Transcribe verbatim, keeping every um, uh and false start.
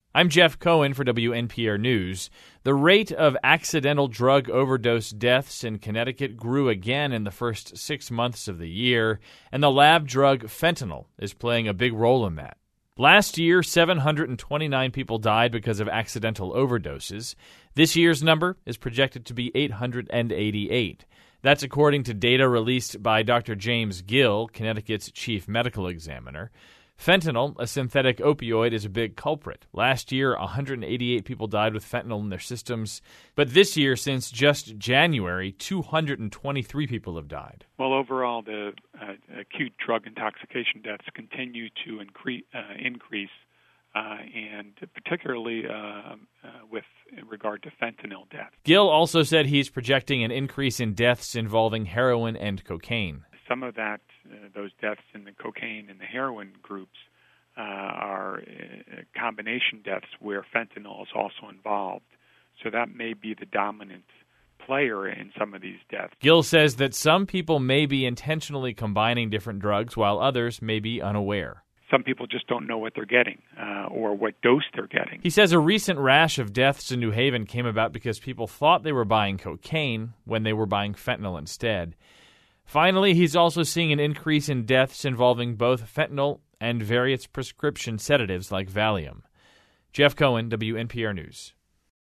I'm Jeff Cohen for W N P R News. The rate of accidental drug overdose deaths in Connecticut grew again in the first six months of the year, and the lab drug fentanyl is playing a big role in that. Last year, seven hundred twenty-nine people died because of accidental overdoses. This year's number is projected to be eight hundred eighty-eight. That's according to data released by Doctor James Gill, Connecticut's chief medical examiner. Fentanyl, a synthetic opioid, is a big culprit. Last year, one hundred eighty-eight people died with fentanyl in their systems. But this year, since just January, two hundred twenty-three people have died. Well, overall, the uh, acute drug intoxication deaths continue to increase, uh, increase uh, and particularly uh, uh, with regard to fentanyl deaths. Gill also said he's projecting an increase in deaths involving heroin and cocaine. Some of that, uh, those deaths in the cocaine and the heroin groups uh, are uh, combination deaths where fentanyl is also involved. So that may be the dominant player in some of these deaths. Gill says that some people may be intentionally combining different drugs while others may be unaware. Some people just don't know what they're getting uh, or what dose they're getting. He says a recent rash of deaths in New Haven came about because people thought they were buying cocaine when they were buying fentanyl instead. Finally, he's also seeing an increase in deaths involving both fentanyl and various prescription sedatives like Valium. Jeff Cohen, W N P R News.